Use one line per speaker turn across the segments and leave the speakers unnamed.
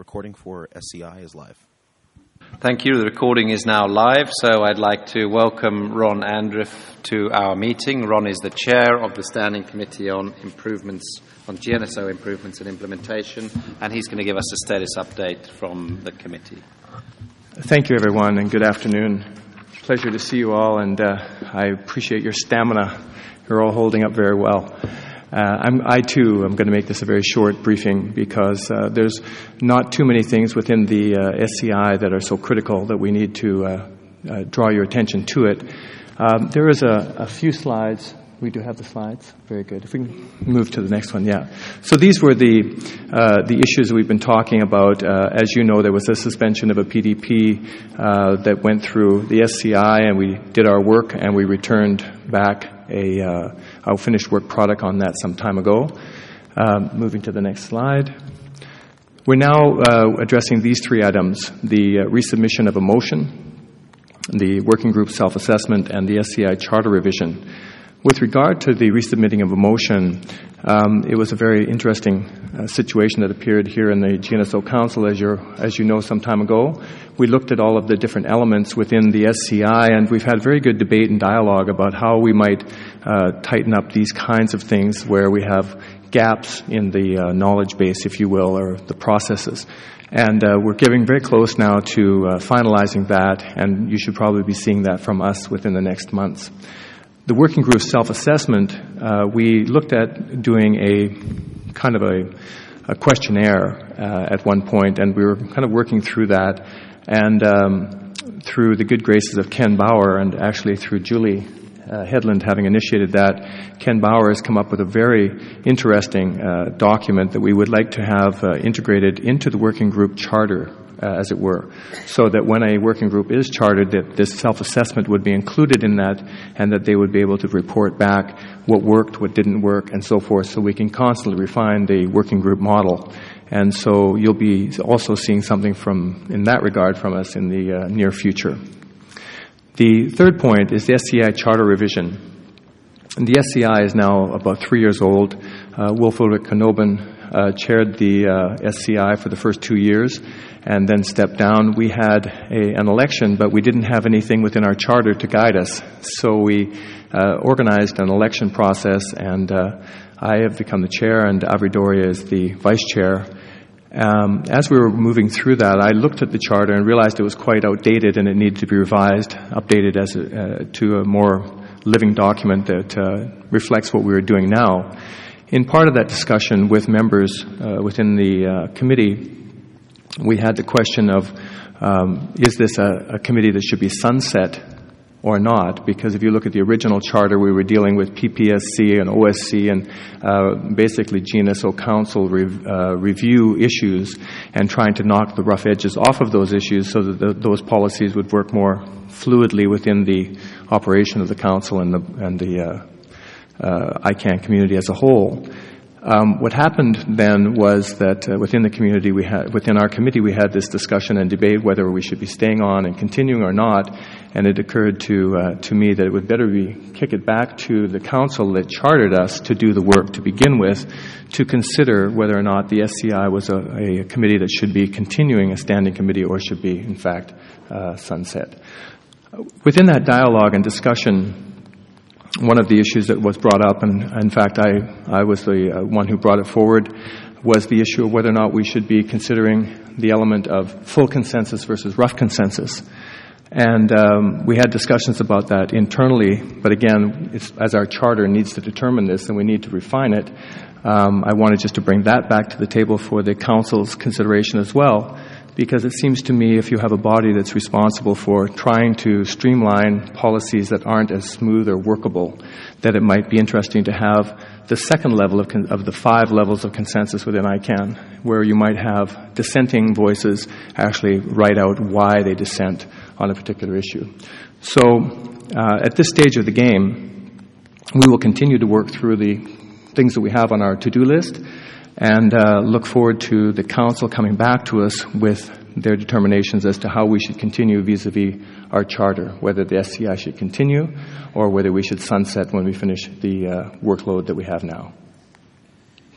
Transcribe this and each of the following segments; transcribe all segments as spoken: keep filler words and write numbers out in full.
recording for S C I is live.
Thank you. The recording is now live, so I'd like to welcome Ron Andriff to our meeting. Ron is the chair of the Standing Committee on Improvements, on G N S O Improvements and Implementation, and he's going to give us a status update from the committee.
Thank you, everyone, and good afternoon. Pleasure to see you all, and uh, I appreciate your stamina. You're all holding up very well. Uh, I'm, I, too, am going to make this a very short briefing because uh, there's not too many things within the uh, S C I that are so critical that we need to uh, uh, draw your attention to it. Um, there is a, a few slides. We do have the slides. Very good. If we can move to the next one, yeah. So these were the uh, the issues we've been talking about. Uh, as you know, there was a suspension of a P D P uh, that went through the S C I, and we did our work, and we returned back a uh, our finished work product on that some time ago. Um, moving to the next slide. We're now uh, addressing these three items: the uh, resubmission of a motion, the working group self-assessment, and the S C I charter revision. With regard to the resubmitting of a motion, um, it was a very interesting uh, situation that appeared here in the G N S O Council, as, you're, as you know, some time ago. We looked at all of the different elements within the S C I, and we've had very good debate and dialogue about how we might uh, tighten up these kinds of things where we have gaps in the uh, knowledge base, if you will, or the processes. And uh, we're getting very close now to uh, finalizing that, and you should probably be seeing that from us within the next months. The working group self-assessment, uh, we looked at doing a kind of a, a questionnaire uh, at one point, and we were kind of working through that. And um, through the good graces of Ken Bauer, and actually through Julie uh, Headland having initiated that, Ken Bauer has come up with a very interesting uh, document that we would like to have uh, integrated into the working group charter, Uh, as it were, so that when a working group is chartered, that this self-assessment would be included in that, and that they would be able to report back what worked, what didn't work, and so forth, so we can constantly refine the working group model. And so you'll be also seeing something from, in that regard, from us in the uh, near future. The third point is the S C I charter revision. And the S C I is now about three years old. Uh, Wolf Ulrich Knoben uh, chaired the uh, S C I for the first two years, and then stepped down. We had a, an election, but we didn't have anything within our charter to guide us. So we uh, organized an election process, and uh, I have become the chair, and Avri Doria is the vice chair. Um, as we were moving through that, I looked at the charter and realized it was quite outdated, and it needed to be revised, updated as a, uh, to a more living document that uh, reflects what we were doing now. In part of that discussion with members uh, within the uh, committee, we had the question of, um, is this a, a committee that should be sunset or not? Because if you look at the original charter, we were dealing with P P S C and O S C and uh, basically G N S O Council rev- uh, review issues and trying to knock the rough edges off of those issues so that the, those policies would work more fluidly within the operation of the Council and the, and the uh, uh, I CANN community as a whole. Um, what happened then was that uh, within the community, we had, within our committee, we had this discussion and debate whether we should be staying on and continuing or not. And it occurred to uh, to me that it would better be kick it back to the council that chartered us to do the work to begin with, to consider whether or not the S C I was a, a committee that should be continuing a standing committee or should be, in fact, uh, sunset. Within that dialogue and discussion, one of the issues that was brought up, and in fact I, I was the uh, one who brought it forward, was the issue of whether or not we should be considering the element of full consensus versus rough consensus. And um, we had discussions about that internally, but again, it's, as our charter needs to determine this and we need to refine it, um, I wanted just to bring that back to the table for the council's consideration as well. Because it seems to me if you have a body that's responsible for trying to streamline policies that aren't as smooth or workable, that it might be interesting to have the second level of, con- of the five levels of consensus within I CANN, where you might have dissenting voices actually write out why they dissent on a particular issue. So uh, at this stage of the game, we will continue to work through the things that we have on our to-do list, and uh, look forward to the council coming back to us with their determinations as to how we should continue vis-a-vis our charter, whether the S C I should continue or whether we should sunset when we finish the uh, workload that we have now.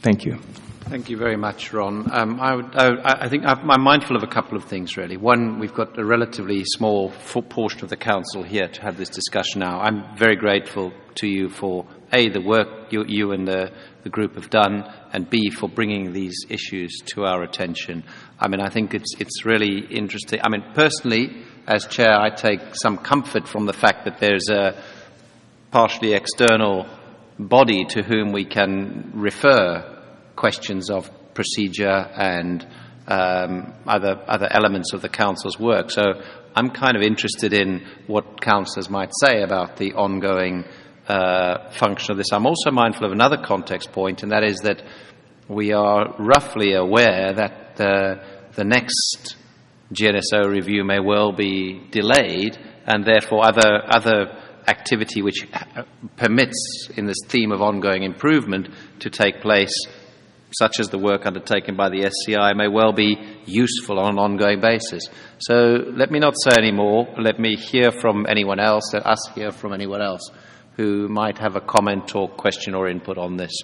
Thank you.
Thank you very much, Ron. Um, I, would, I, I think I'm mindful of a couple of things, really. One, we've got a relatively small portion of the Council here to have this discussion now. I'm very grateful to you for, A, the work you, you and the, the group have done, and B, for bringing these issues to our attention. I mean, I think it's, it's really interesting. I mean, personally, as chair, I take some comfort from the fact that there's a partially external body to whom we can refer questions of procedure and um, other other elements of the Council's work. So I'm kind of interested in what councillors might say about the ongoing uh, function of this. I'm also mindful of another context point, and that is that we are roughly aware that uh, the next G N S O review may well be delayed, and therefore other other activity which permits in this theme of ongoing improvement to take place, such as the work undertaken by the S C I, may well be useful on an ongoing basis. So let me not say any more. Let me hear from anyone else, let us hear from anyone else who might have a comment or question or input on this.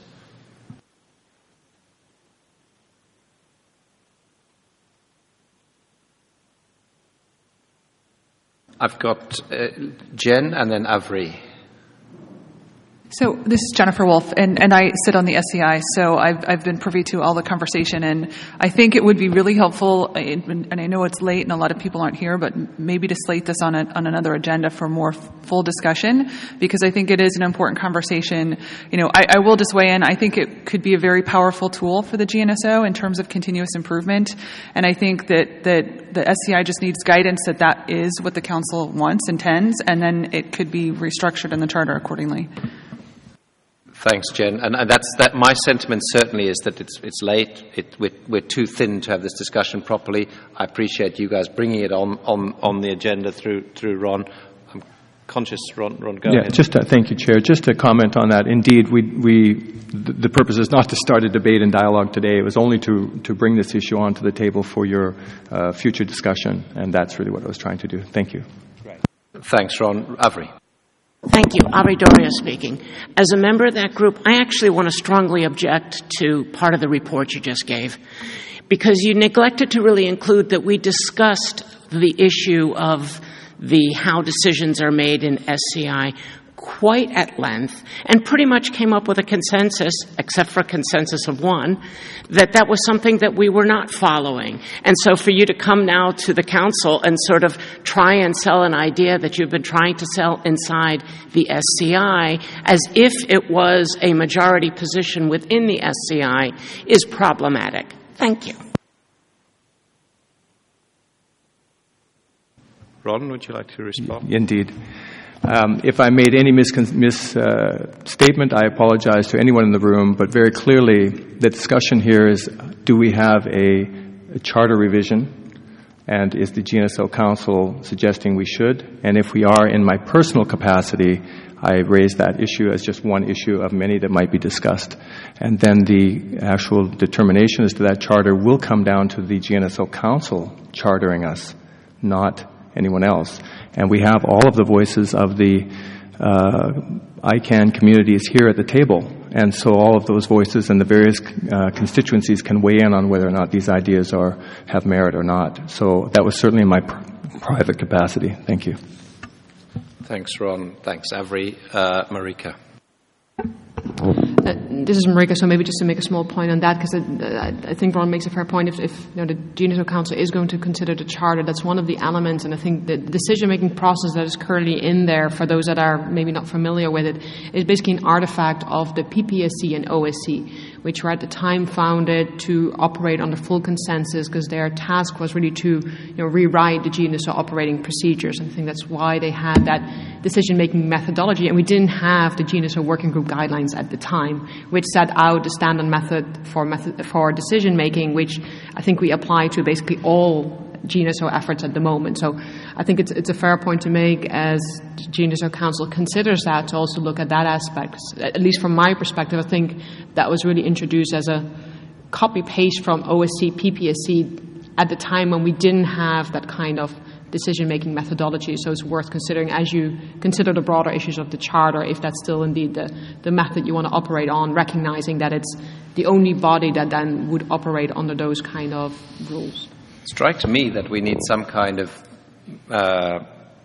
I've got uh, Jen and then Avri.
So this is Jennifer Wolf, and, and I sit on the S C I, so I've, I've been privy to all the conversation, and I think it would be really helpful, and I know it's late and a lot of people aren't here, but maybe to slate this on, a, on another agenda for more full discussion, because I think it is an important conversation. You know, I, I will just weigh in. I think it could be a very powerful tool for the G N S O in terms of continuous improvement, and I think that, that the S C I just needs guidance that that is what the Council wants, intends, and then it could be restructured in the Charter accordingly.
Thanks, Jen. And, and that's that. My sentiment certainly is that it's it's late. It, we're, we're too thin to have this discussion properly. I appreciate you guys bringing it on, on, on the agenda through through Ron. I'm conscious, Ron. Ron, go
yeah,
ahead.
Just to, thank you, Chair. Just to comment on that. Indeed, we we the, the purpose is not to start a debate and dialogue today. It was only to to bring this issue onto the table for your uh, future discussion, and that's really what I was trying to do. Thank you.
Right. Thanks, Ron. Avri.
Thank you. Ari Doria speaking. As a member of that group, I actually want to strongly object to part of the report you just gave, because you neglected to really include that we discussed the issue of the how decisions are made in S C I quite at length, and pretty much came up with a consensus, except for a consensus of one, that that was something that we were not following. And so for you to come now to the Council and sort of try and sell an idea that you've been trying to sell inside the S C I as if it was a majority position within the S C I is problematic. Thank you.
Ron, would you like to respond?
Indeed. Um, if I made any misstatement, mis, uh, statement, I apologize to anyone in the room, but very clearly the discussion here is, do we have a, a charter revision, and is the G N S O Council suggesting we should? And if we are, in my personal capacity, I raise that issue as just one issue of many that might be discussed. And then the actual determination as to that charter will come down to the G N S O Council chartering us, not anyone else. And we have all of the voices of the uh, I CANN communities here at the table. And so all of those voices and the various uh, constituencies can weigh in on whether or not these ideas are have merit or not. So that was certainly in my pr- private capacity. Thank you.
Thanks, Ron. Thanks, Avri. Uh, Marika.
Uh, this is Marika, so maybe just to make a small point on that, because I, I think Ron makes a fair point. If, if you know, the G N S O Council is going to consider the Charter, that's one of the elements, and I think the decision-making process that is currently in there, for those that are maybe not familiar with it, is basically an artifact of the P P S C and O S C, which were at the time founded to operate under full consensus, because their task was really to you know, rewrite the G N S O operating procedures. And I think that's why they had that decision-making methodology, and we didn't have the G N S O working group guidelines at the time, which set out the standard method for method for decision-making, which I think we apply to basically all G N S O efforts at the moment. So I think it's it's a fair point to make as the G N S O Council considers that, to also look at that aspect. At least from my perspective, I think that was really introduced as a copy-paste from O S C, P P S C at the time when we didn't have that kind of decision-making methodology. So it's worth considering as you consider the broader issues of the Charter, if that's still indeed the, the method you want to operate on, recognizing that it's the only body that then would operate under those kind of rules.
It strikes me that we need some kind of uh,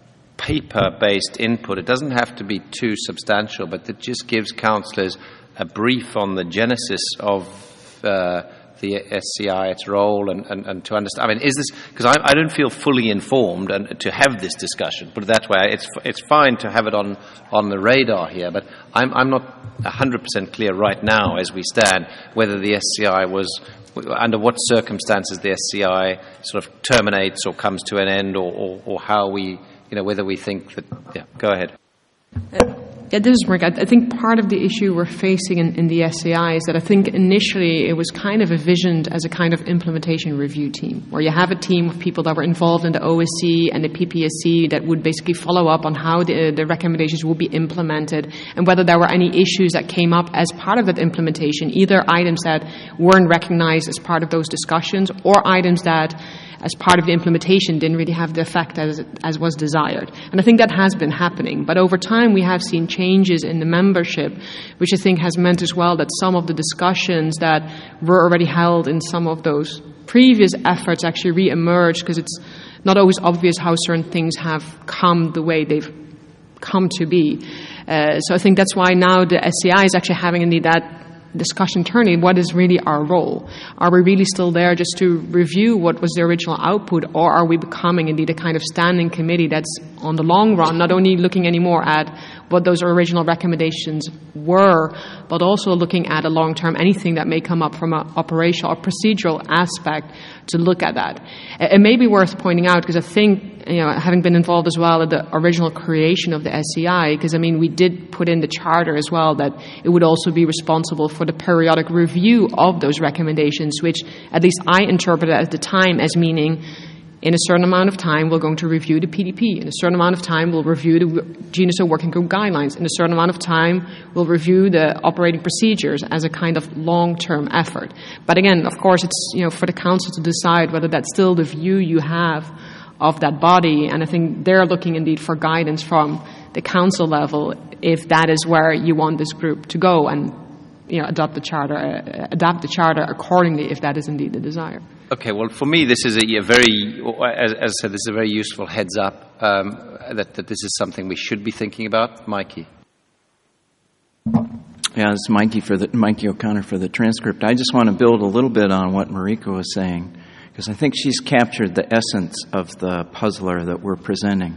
paper-based input. It doesn't have to be too substantial, but it just gives councillors a brief on the genesis of uh, the S C I, its role, and, and, and to understand. I mean, is this because I, I don't feel fully informed and to have this discussion. Put it that way, it's it's fine to have it on on the radar here, but I'm I'm not one hundred percent clear right now as we stand whether the S C I was, under what circumstances the S C I sort of terminates or comes to an end, or, or, or how we, you know, whether we think that. Yeah, go ahead.
Uh, Yeah, this is Rick. I, I think part of the issue we're facing in, in the S C I is that I think initially it was kind of envisioned as a kind of implementation review team, where you have a team of people that were involved in the O S C and the P P S C that would basically follow up on how the, the recommendations will be implemented and whether there were any issues that came up as part of that implementation, either items that weren't recognized as part of those discussions or items that as part of the implementation didn't really have the effect as, as was desired. And I think that has been happening. But over time we have seen changes in the membership, which I think has meant as well that some of the discussions that were already held in some of those previous efforts actually re-emerge, because it's not always obvious how certain things have come the way they've come to be. Uh, so I think that's why now the S C I is actually having indeed that discussion turning. What is really our role? Are we really still there just to review what was the original output, or are we becoming indeed a kind of standing committee that's on the long run not only looking anymore at what those original recommendations were, but also looking at a long term, anything that may come up from an operational or procedural aspect to look at that. It may be worth pointing out, because I think, you know, having been involved as well in the original creation of the S C I, because I mean we did put in the charter as well that it would also be responsible for the periodic review of those recommendations, which at least I interpreted at the time as meaning in a certain amount of time we're going to review the P D P, in a certain amount of time we'll review the G N S O working group guidelines, in a certain amount of time we'll review the operating procedures as a kind of long-term effort. But again, of course, it's, you know, for the council to decide whether that's still the view you have of that body, and I think they're looking indeed for guidance from the council level if that is where you want this group to go, and, you know, adopt the charter, uh, adapt the charter accordingly if that is indeed the desire.
Okay, well, for me, this is a, a very, as, as I said, this is a very useful heads up um, that, that this is something we should be thinking about. Mikey.
Yeah, it's Mikey for the Mikey O'Connor for the transcript. I just want to build a little bit on what Marika was saying, because I think she's captured the essence of the puzzler that we're presenting.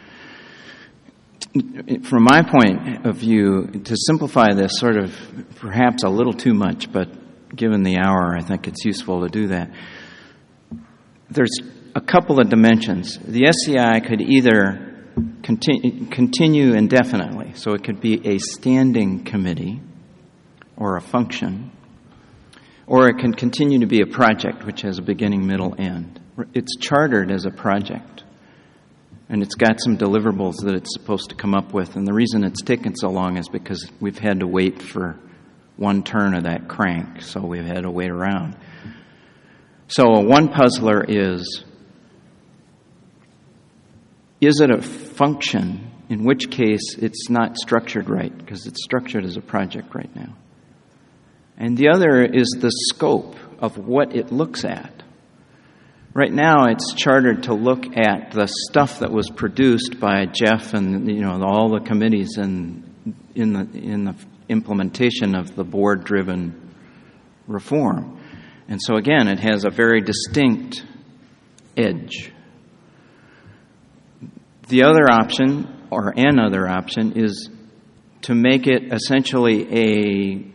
From my point of view, to simplify this sort of perhaps a little too much, but given the hour, I think it's useful to do that. There's a couple of dimensions. The S C I could either continue, continue indefinitely, so it could be a standing committee or a function, or it can continue to be a project which has a beginning, middle, end. It's chartered as a project, and it's got some deliverables that it's supposed to come up with, and the reason it's taken so long is because we've had to wait for one turn of that crank, so we've had to wait around. So one puzzler is, is it a function, in which case it's not structured right, because it's structured as a project right now. And the other is the scope of what it looks at. Right now it's chartered to look at the stuff that was produced by Jeff and, you know, all the committees in, in the in the implementation of the board-driven reform. And so again, it has a very distinct edge. The other option, or an other option, is to make it essentially a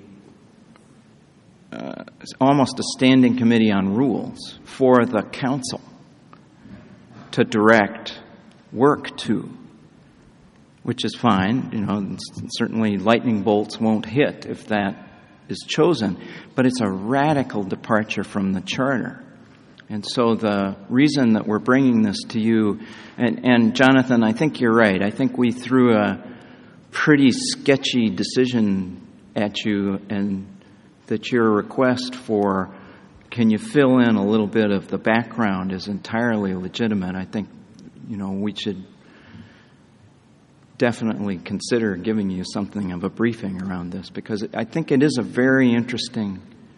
uh, almost a standing committee on rules for the council to direct work to, which is fine. You know, certainly lightning bolts won't hit if that is chosen, but it's a radical departure from the charter. And so the reason that we're bringing this to you, and, and Jonathan, I think you're right. I think we threw a pretty sketchy decision at you, and that your request for can you fill in a little bit of the background is entirely legitimate. I think you know, we should definitely consider giving you something of a briefing around this, because I think it is a very interesting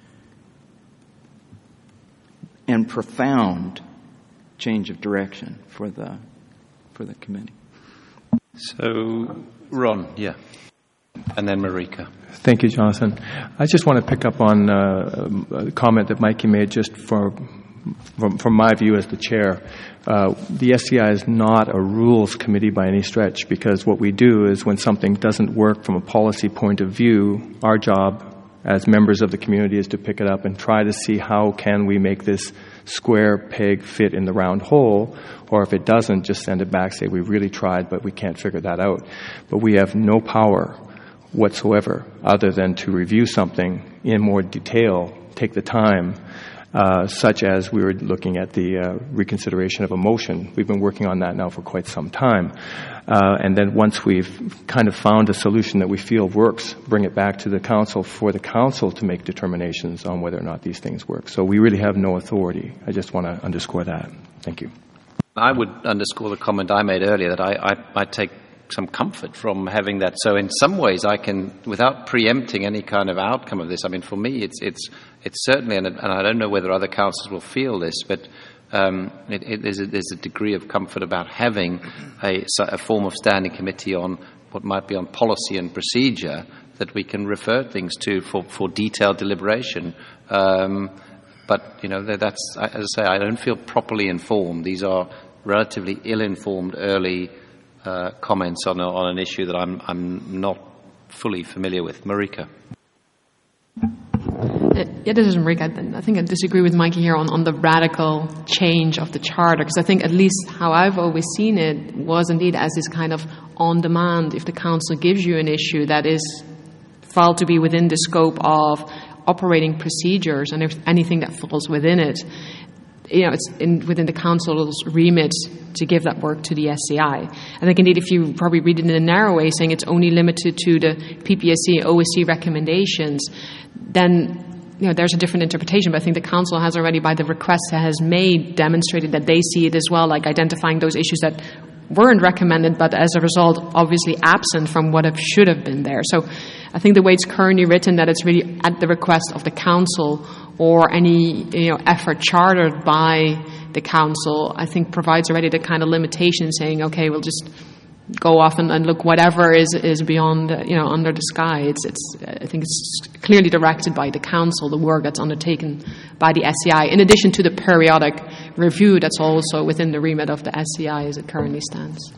and profound change of direction for the for the committee.
So, Ron, yeah, and then Marika.
Thank you, Jonathan. I just want to pick up on uh, a comment that Mikey made just for, from, from my view as the chair. Uh, the S C I is not a rules committee by any stretch, because what we do is when something doesn't work from a policy point of view, our job as members of the community is to pick it up and try to see how can we make this square peg fit in the round hole, or if it doesn't, just send it back, say we really tried but we can't figure that out. But we have no power whatsoever other than to review something in more detail, take the time, uh, such as we were looking at the uh, reconsideration of a motion. We've been working on that now for quite some time. Uh, and then once we've kind of found a solution that we feel works, bring it back to the council for the council to make determinations on whether or not these things work. So we really have no authority. I just want to underscore that. Thank you.
I would underscore the comment I made earlier that I, I, I take some comfort from having that. So in some ways I can, without preempting any kind of outcome of this, I mean, for me it's it's it's certainly, and, and I don't know whether other councils will feel this, but um, it, it, there's, a, there's a degree of comfort about having a, a form of standing committee on what might be on policy and procedure that we can refer things to for, for detailed deliberation. Um, but, you know, that's, as I say, I don't feel properly informed. These are relatively ill-informed early Uh, comments on, a, on an issue that I'm, I'm not fully familiar with. Marika.
Uh, yeah, this is Marika. I think I disagree with Mikey here on, on the radical change of the charter, because I think at least how I've always seen it was indeed as this kind of on-demand, if the council gives you an issue that is felt to be within the scope of operating procedures and if anything that falls within it, you know, it's in, within the council's remit to give that work to the S C I. I think indeed if you probably read it in a narrow way, saying it's only limited to the P P S C, O S C recommendations, then, you know, there's a different interpretation. But I think the council has already, by the requests it has made, demonstrated that they see it as well, like identifying those issues that weren't recommended, but as a result, obviously absent from what have, should have been there. So I think the way it's currently written, that it's really at the request of the council or any, you know, effort chartered by the council, I think provides already the kind of limitation, saying, okay, we'll just go off and, and look whatever is is beyond, you know, under the sky. It's it's I think it's clearly directed by the council, the work that's undertaken by the S C I, in addition to the periodic review that's also within the remit of the S C I as it currently stands.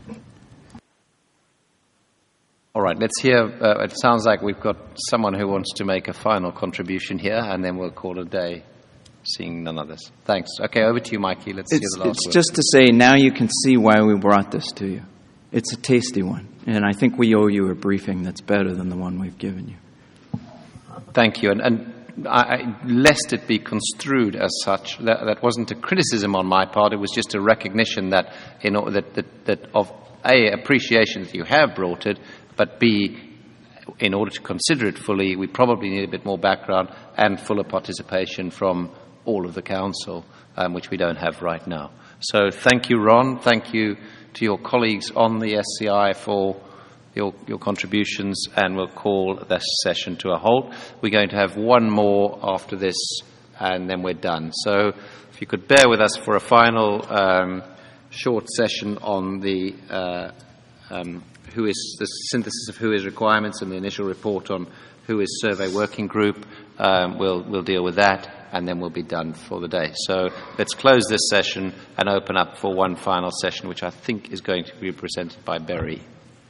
All right, let's hear, uh, it sounds like we've got someone who wants to make a final contribution here, and then we'll call it a day, seeing none others. Thanks. Okay, over to you, Mikey. Let's
it's,
hear the last
It's
word.
just to say, now you can see why we brought this to you. It's a tasty one, and I think we owe you a briefing that's better than the one we've given you.
Thank you. And, and I, lest it be construed as such, that, that wasn't a criticism on my part. It was just a recognition that, you know, that, that, that of A, appreciation that you have brought it, but B, in order to consider it fully, we probably need a bit more background and fuller participation from all of the council, um, which we don't have right now. So thank you, Ron. Thank you to your colleagues on the S C I for your, your contributions, and we'll call this session to a halt. We're going to have one more after this, and then we're done. So if you could bear with us for a final um, short session on the uh, um, who is the synthesis of who is requirements and the initial report on who is survey working group. Um, we'll, we'll deal with that, and then we'll be done for the day. So let's close this session and open up for one final session, which I think is going to be presented by Berry.